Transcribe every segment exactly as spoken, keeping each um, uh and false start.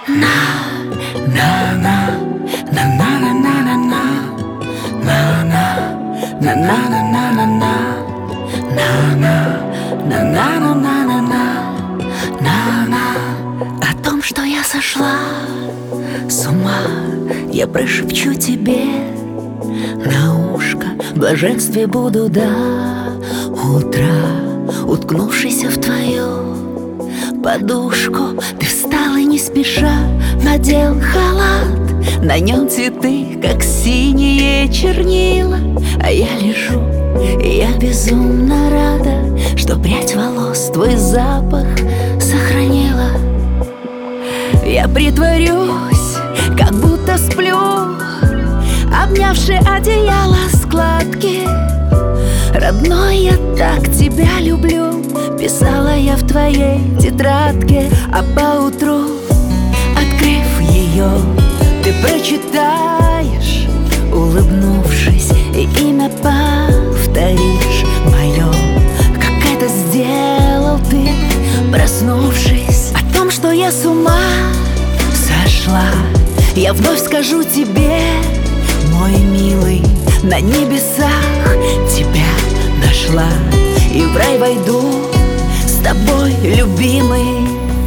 О том, что я сошла с ума, я прошепчу тебе на ушко. В блаженстве буду до утра, уткнувшись в твою подушку. Ты встал и не спеша надел халат, на нем цветы, как синие чернила. А я лежу, и я безумно рада, что прядь волос твой запах сохранила. Я притворюсь, как будто сплю, обнявши одеяло складки. Родной, я так тебя люблю, писала я в твоей тетрадке. А поутру, открыв ее, ты прочитаешь, улыбнувшись, и имя повторишь мое, как это сделал ты, проснувшись. О том, что я с ума сошла, я вновь скажу тебе, мой милый, на небесах тебя нашла. И в рай войду с тобой, любимый.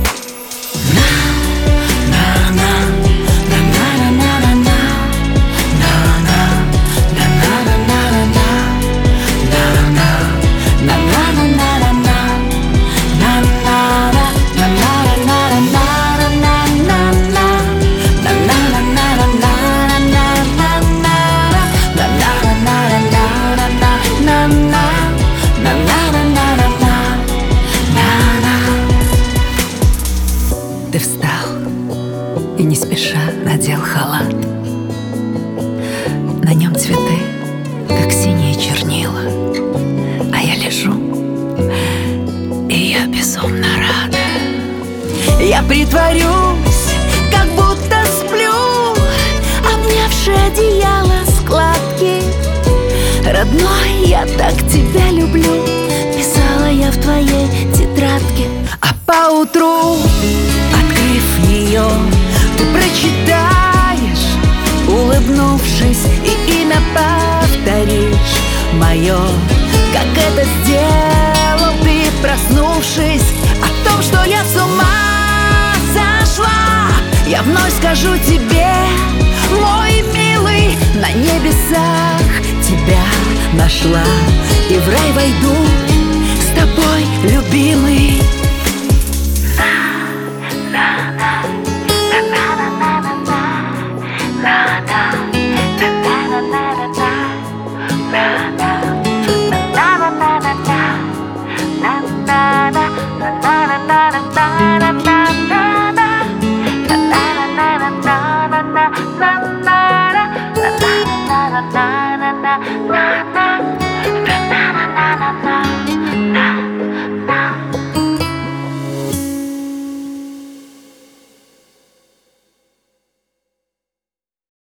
Ты встал и не спеша надел халат, на нем цветы, как синие чернила. А я лежу, и я безумно рада. Я притворюсь, как будто сплю, обнявши одеяло складки. Родной, я так тебя люблю, писала я в твоей тетрадке. А поутру, открыв ее, ты прочитаешь, улыбнувшись, и имя повторишь мое, как это сделал ты, проснувшись. О том, что я с ума сошла, я вновь скажу тебе, мой милый, на небесах тебя нашла. И в рай войду с тобой, любимый. Na na na na na